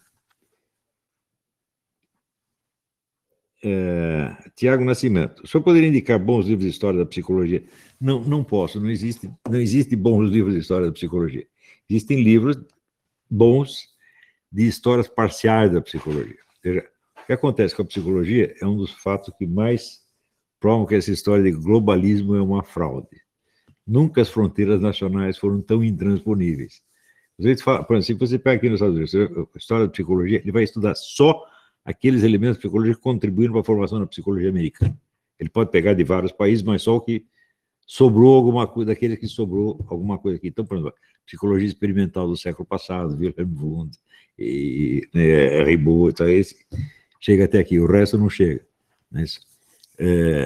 É, Tiago Nascimento, o senhor poderia indicar bons livros de história da psicologia? Não, não posso, não existe, não existe bons livros de história da psicologia. Existem livros bons de histórias parciais da psicologia. Ou seja, o que acontece com a psicologia é um dos fatos que mais provam que essa história de globalismo é uma fraude. Nunca as fronteiras nacionais foram tão intransponíveis. Você fala, por exemplo, se você pega aqui nos Estados Unidos, a história da psicologia, ele vai estudar só aqueles elementos da psicologia que contribuíram para a formação da psicologia americana. Ele pode pegar de vários países, mas só o que sobrou alguma coisa, daqueles que sobrou alguma coisa aqui. Então, por exemplo, psicologia experimental do século passado, Wilhelm Wundt, e, né, Ribot, então esse chega até aqui, o resto não chega. Mas, é,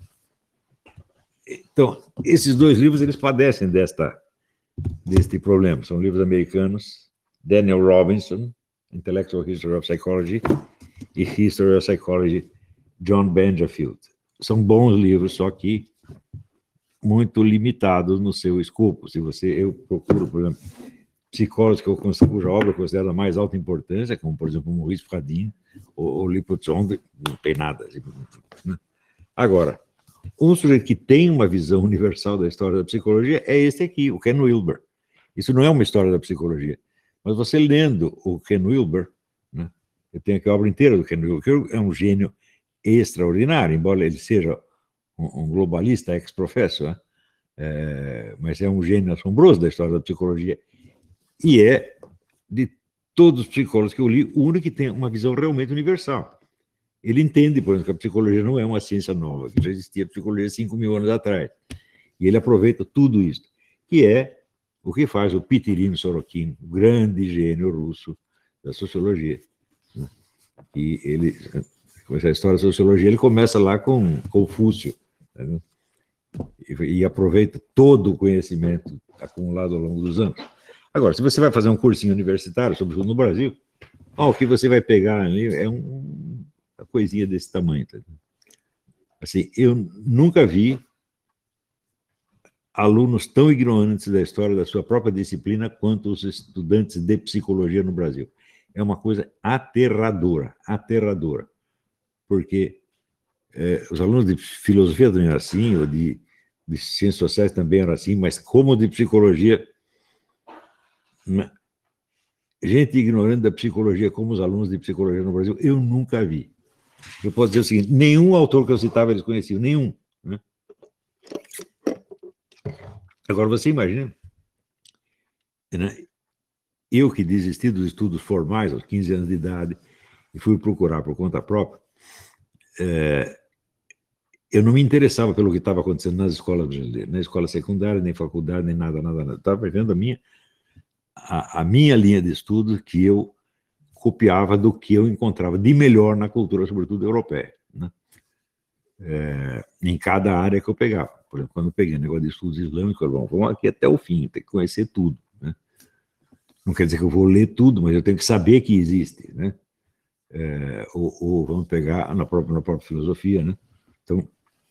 então, esses dois livros, eles padecem desta, deste problema. São livros americanos, Daniel Robinson, Intellectual History of Psychology, e History of Psychology, John Bangerfield. São bons livros, só que muito limitados no seu escopo. Se você, eu procuro, por exemplo, psicólogos que eu consigo, cuja obra eu considero a mais alta importância, como, por exemplo, Maurice Fradin ou, ou Lippotzong, não tem nada. Né? Agora, um sujeito que tem uma visão universal da história da psicologia é esse aqui, o Ken Wilber. Isso não é uma história da psicologia, mas você lendo o Ken Wilber, né, eu tenho aqui a obra inteira do Ken Wilber, que é um gênio extraordinário, embora ele seja um, um globalista ex-professor, né, é, mas é um gênio assombroso da história da psicologia, e é, de todos os psicólogos que eu li, o único que tem uma visão realmente universal. Ele entende, por exemplo, que a psicologia não é uma ciência nova, que já existia psicologia cinco mil anos atrás. E ele aproveita tudo isso, que é o que faz o Pitilin Sorokin, o grande gênio russo da sociologia. E ele, com essa história da sociologia, ele começa lá com Confúcio, né? e, e aproveita todo o conhecimento acumulado ao longo dos anos. Agora, se você vai fazer um cursinho universitário, sobretudo no Brasil, ó, o que você vai pegar ali é um, uma coisinha desse tamanho. Tá? Assim, eu nunca vi alunos tão ignorantes da história da sua própria disciplina quanto os estudantes de psicologia no Brasil. É uma coisa aterradora, aterradora. Porque é, os alunos de filosofia também eram assim, ou de, de ciências sociais também eram assim, mas como de psicologia... Gente ignorante da psicologia como os alunos de psicologia no Brasil, eu nunca vi. Eu posso dizer o seguinte, nenhum autor que eu citava eles conheciam, nenhum. Né? Agora, você imagina, né? Eu que desisti dos estudos formais aos quinze anos de idade e fui procurar por conta própria, é, eu não me interessava pelo que estava acontecendo nas escolas brasileiras, nem escola secundária, nem faculdade, nem nada, nada, nada. Estava pegando a minha, a, a minha linha de estudo que eu copiava do que eu encontrava de melhor na cultura, sobretudo europeia, né? É, em cada área que eu pegava. Por exemplo, quando eu peguei o negócio de estudos islâmicos, bom, vamos aqui até o fim, tem que conhecer tudo. Né? Não quer dizer que eu vou ler tudo, mas eu tenho que saber que existe. Né? É, ou, ou vamos pegar na própria, na própria filosofia. Né? Então,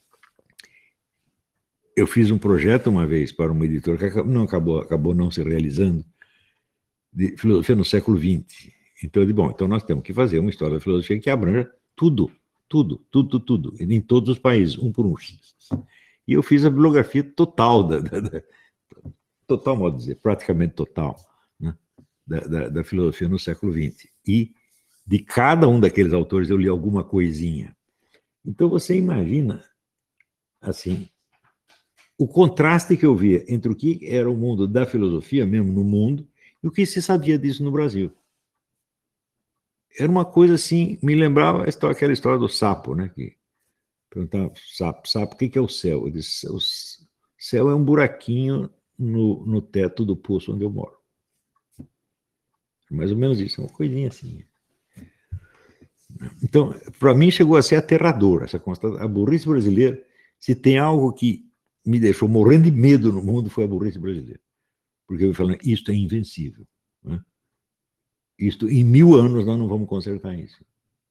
eu fiz um projeto uma vez para uma editora que não acabou, acabou não se realizando, de filosofia no século vinte. Então, eu disse, bom, então nós temos que fazer uma história da filosofia que abranja tudo, tudo, tudo, tudo, em todos os países, um por um. E eu fiz a bibliografia total, da, da, da, total, modo de dizer, praticamente total, né, da, da, da filosofia no século vinte. E de cada um daqueles autores eu li alguma coisinha. Então você imagina, assim, o contraste que eu via entre o que era o mundo da filosofia, mesmo no mundo, E o que se sabia disso no Brasil? Era uma coisa assim, me lembrava aquela história do sapo, né? Que perguntava, sapo, sapo, o que é o céu? Eu disse, o céu é um buraquinho no, no teto do poço onde eu moro. Mais ou menos isso, é uma coisinha assim. Então, para mim chegou a ser aterrador essa constatação. A burrice brasileira, se tem algo que me deixou morrendo de medo no mundo, foi a burrice brasileira. Porque eu falei, isto é invencível. Né? Isto, em mil anos nós não vamos consertar isso.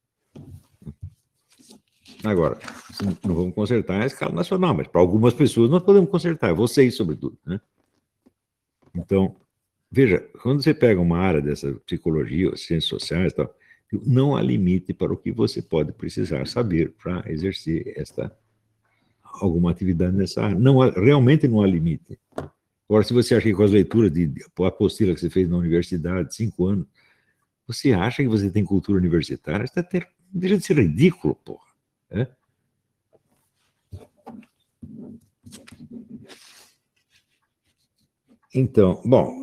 Agora, não vamos consertar a escala nacional, mas para algumas pessoas nós podemos consertar, vocês sobretudo. Né? Então, veja, quando você pega uma área dessa psicologia, ciências sociais e tal, não há limite para o que você pode precisar saber para exercer esta, alguma atividade nessa área. Não há, realmente não há limite. Agora, se você acha que com as leituras de apostila que você fez na universidade, cinco anos, você acha que você tem cultura universitária? Isso até deixa de ser ridículo, porra. É? Então, bom,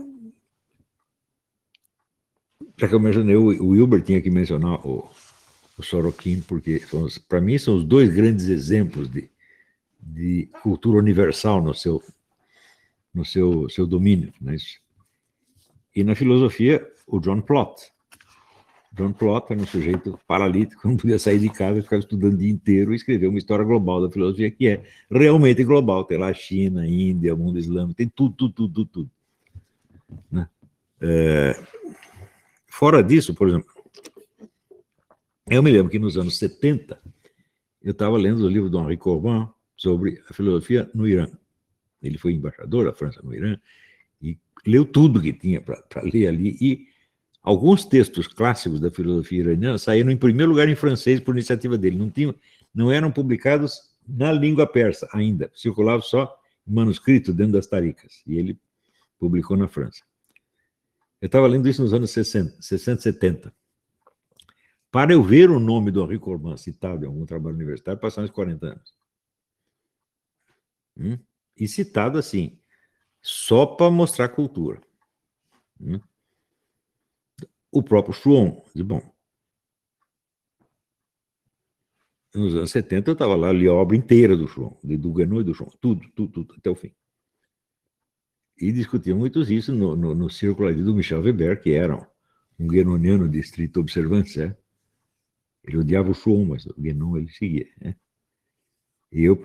já que eu mencionei, o Wilber tinha que mencionar o, o Sorokin, porque, para mim, são os dois grandes exemplos de, de cultura universal no seu, no seu, seu domínio. Né? E na filosofia, o John Plott. John Plott era um sujeito paralítico, não podia sair de casa, ficava estudando o dia inteiro e escreveu uma história global da filosofia, que é realmente global. Tem lá a China, a Índia, o mundo islâmico, tem tudo, tudo, tudo, tudo. tudo. Né? É... Fora disso, por exemplo, eu me lembro que nos anos setenta, eu estava lendo o livro do Henri Corbin sobre a filosofia no Irã. Ele foi embaixador da França no Irã e leu tudo que tinha para ler ali. E alguns textos clássicos da filosofia iraniana saíram em primeiro lugar em francês por iniciativa dele. Não, tinham, não eram publicados na língua persa ainda. Circulavam só em manuscrito dentro das taricas. E ele publicou na França. Eu estava lendo isso nos anos sessenta, sessenta, setenta. Para eu ver o nome do Henri Corbin citado em algum trabalho universitário, passaram uns quarenta anos. Hum? E citado assim, só para mostrar cultura. Hum? O próprio Schwann, de bom, nos anos setenta eu estava lá, li a obra inteira do Schwann, de Duganot e do Schwann, tudo, tudo, tudo, até o fim. E discutiam muito isso no, no, no círculo ali do Michel Weber, que era um guénoniano de estrita observância. Ele odiava o Schwann, mas o Guénon ele seguia. Né? E eu,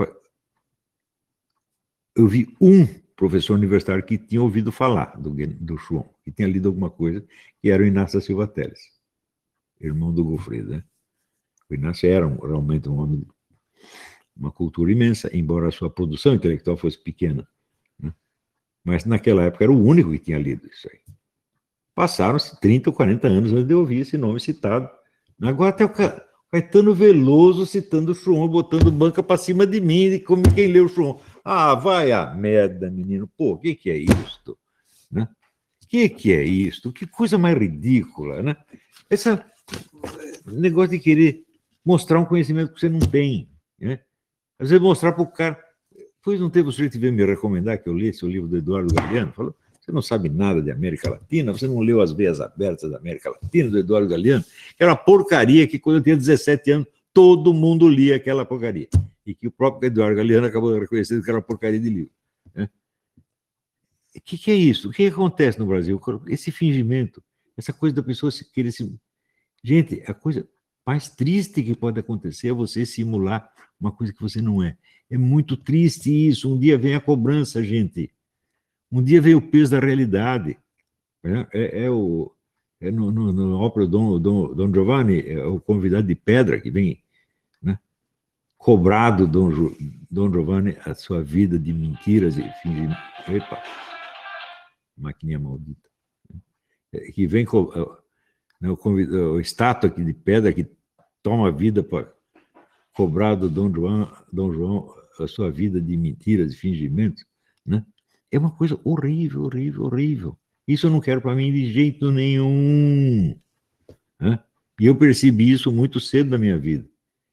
eu vi um professor universitário que tinha ouvido falar do, do Schwann, que tinha lido alguma coisa, que era o Inácio da Silva Teles, irmão do Goffredo. Né? O Inácio era um, realmente um homem de uma cultura imensa, embora a sua produção intelectual fosse pequena. Né? Mas naquela época era o único que tinha lido isso aí. Passaram-se trinta ou quarenta anos antes de eu ouvir esse nome citado. Agora até o Caetano Veloso citando o Schwann, botando banca para cima de mim, como quem leu o Schwann. Ah, vai a merda, menino. Pô, o que, que é isto? Né? O que, que é isto? Que coisa mais ridícula, né? Esse negócio de querer mostrar um conhecimento que você não tem. Né? Às vezes mostrar para o cara... Pois não teve o sujeito que veio me recomendar que eu lesse o livro do Eduardo Galeano? Falou, você não sabe nada de América Latina, você não leu As Veias Abertas da América Latina, do Eduardo Galeano, que era uma porcaria que quando eu tinha dezessete anos, todo mundo lia aquela porcaria. E que o próprio Eduardo Galeano acabou reconhecendo que era uma porcaria de livro. Né? O que, que é isso? O que acontece no Brasil? Esse fingimento, essa coisa da pessoa se querer se... Gente, a coisa mais triste que pode acontecer é você simular uma coisa que você não é. É muito triste isso. Um dia vem a cobrança, gente. Um dia vem o peso da realidade. É, é, é o... É no, no, no ópera Dom, Dom, Dom Giovanni, é o convidado de pedra que vem, né? Cobrado Dom, Dom Giovanni a sua vida de mentiras e fingimento. Epa, maquininha maldita. Que vem com né, o, o estátua aqui de pedra que toma a vida para cobrar do Dom João, Dom João a sua vida de mentiras e fingimentos, né? É uma coisa horrível, horrível, horrível. Isso eu não quero para mim de jeito nenhum. Né? E eu percebi isso muito cedo na minha vida.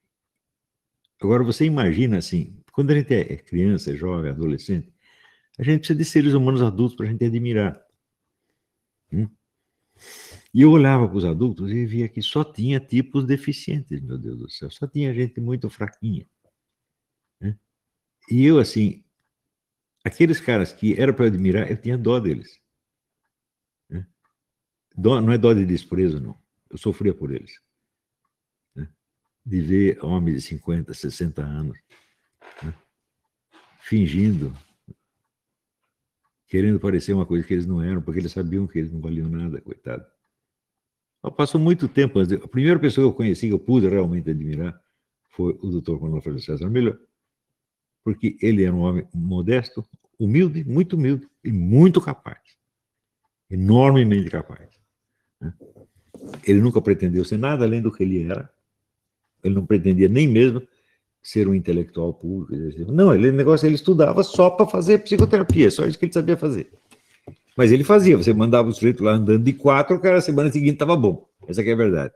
Agora, você imagina assim, quando a gente é criança, é jovem, adolescente, a gente precisa de seres humanos adultos para a gente admirar. Hum? E eu olhava para os adultos e via que só tinha tipos deficientes, meu Deus do céu, só tinha gente muito fraquinha. Né? E eu, assim, aqueles caras que era para eu admirar, eu tinha dó deles. Né? Dó, não é dó de desprezo, não. Eu sofria por eles. Né? De ver homens de cinquenta, sessenta anos, né? Fingindo, querendo parecer uma coisa que eles não eram, porque eles sabiam que eles não valiam nada, coitado. Passou muito tempo. A primeira pessoa que eu conheci que eu pude realmente admirar foi o doutor Coronel Fernando César Miller, porque ele era um homem modesto, humilde, muito humilde e muito capaz. Enormemente capaz. Né? Ele nunca pretendeu ser nada além do que ele era. Ele não pretendia nem mesmo ser um intelectual público. Não, ele, negócio, ele estudava só para fazer psicoterapia, só isso que ele sabia fazer. Mas ele fazia, você mandava o sujeito lá andando de quatro, o cara, a semana seguinte estava bom. Essa aqui é a verdade.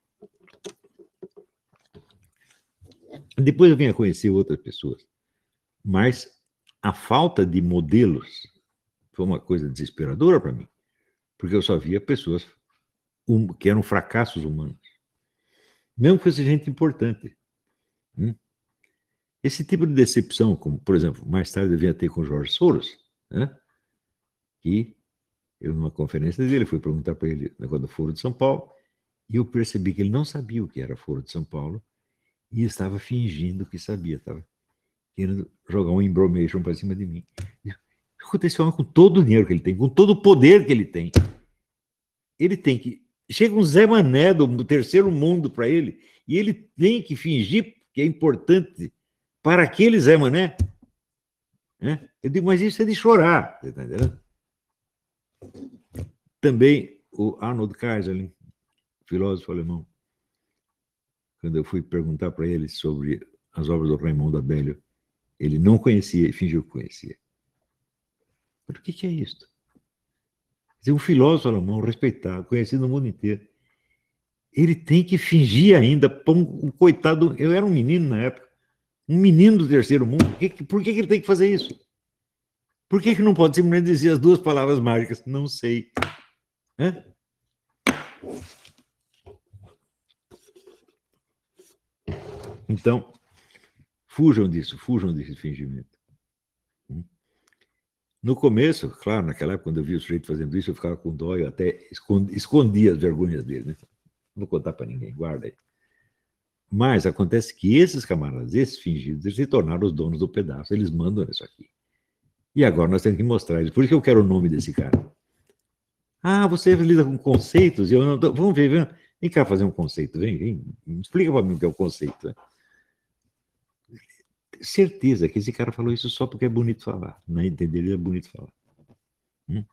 Depois eu vim a conhecer outras pessoas, mas a falta de modelos foi uma coisa desesperadora para mim, porque eu só via pessoas um, que eram fracassos humanos, mesmo que fosse gente importante. Hum? Esse tipo de decepção, como, por exemplo, mais tarde eu vim a ter com o Jorge Soros, né? Que eu, numa conferência dele, fui perguntar para ele o negócio do Foro de São Paulo, e eu percebi que ele não sabia o que era Foro de São Paulo e estava fingindo que sabia, estava querendo jogar um embromation para cima de mim. Aconteceu com todo o dinheiro que ele tem, com todo o poder que ele tem. Ele tem que... Chega um Zé Mané do terceiro mundo para ele, e ele tem que fingir que é importante para aquele Zé Mané. Né? Eu digo, mas isso é de chorar. Você está entendendo? Também o Arnold Kaiserlin, filósofo alemão, quando eu fui perguntar para ele sobre as obras do Raimundo Abelio, ele não conhecia e fingiu que conhecia. Mas o que, que é isso? Um filósofo alemão respeitado, conhecido no mundo inteiro, ele tem que fingir ainda, um coitado, eu era um menino na época, um menino do terceiro mundo, por que, por que ele tem que fazer isso? Por que, que não pode simplesmente dizer as duas palavras mágicas? Não sei. Hã? Então, fujam disso, fujam desse fingimento. No começo, claro, naquela época, quando eu vi o sujeito fazendo isso, eu ficava com dó, eu até escondia, escondia as vergonhas dele. Né? Não vou contar para ninguém, guarda aí. Mas acontece que esses camaradas, esses fingidos, eles se tornaram os donos do pedaço, eles mandam isso aqui. E agora nós temos que mostrar isso. Por isso que eu quero o nome desse cara. Ah, você lida com conceitos? Eu não tô... Vamos ver, vem, vem cá fazer um conceito, vem, vem. Explica para mim o que é o conceito. Né? Certeza que esse cara falou isso só porque é bonito falar. Não é entender, ele é bonito falar. Hum?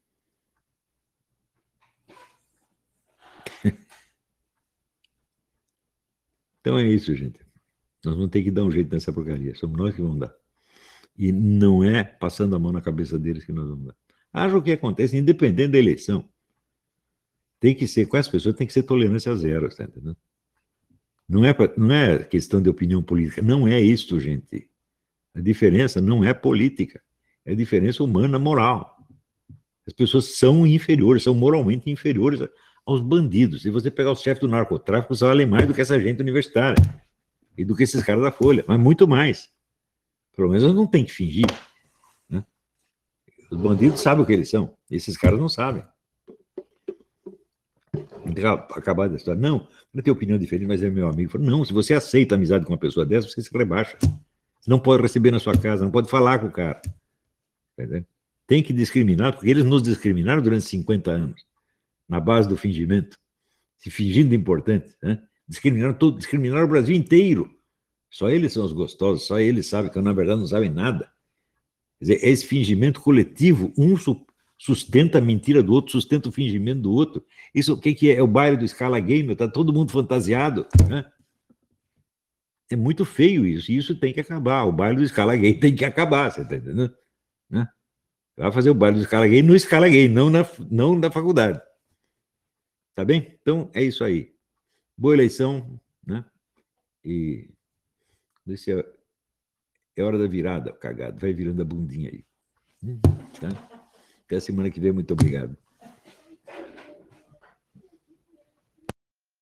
Então é isso, gente. Nós vamos ter que dar um jeito nessa porcaria. Somos nós que vamos dar. E não é passando a mão na cabeça deles que nós vamos dar. Haja o que acontece, independente da eleição. Tem que ser, com as pessoas, tem que ser tolerância zero, tá entendendo? Não é, pra, não é questão de opinião política. Não é isso, gente. A diferença não é política. É diferença humana, moral. As pessoas são inferiores, são moralmente inferiores aos bandidos. Se você pegar os chefes do narcotráfico, você vai ler mais do que essa gente universitária e do que esses caras da Folha, mas muito mais. Pelo menos não tem que fingir. Né? Os bandidos sabem o que eles são, esses caras não sabem. Acabar da história. Não, não tem opinião diferente, mas é meu amigo. Não, se você aceita amizade com uma pessoa dessa, você se rebaixa. Você não pode receber na sua casa, não pode falar com o cara. Entendeu? Tem que discriminar, porque eles nos discriminaram durante cinquenta anos, na base do fingimento, se fingindo importante. Né? Discriminaram, todo, discriminaram o Brasil inteiro. Só eles são os gostosos, só eles sabem, que na verdade não sabem nada. Quer dizer, esse fingimento coletivo, um sustenta a mentira do outro, sustenta o fingimento do outro. Isso o que, que é? É o baile do Scala Game, está todo mundo fantasiado. Né? É muito feio isso, e isso tem que acabar. O baile do Scala Game tem que acabar, você está entendendo? Né? Vai fazer o baile do Scala Game no Scala Game, não na, não na faculdade. Tá bem? Então, é isso aí. Boa eleição, né? E esse é, é hora da virada, cagado. Vai virando a bundinha aí. Tá? Até a semana que vem, muito obrigado.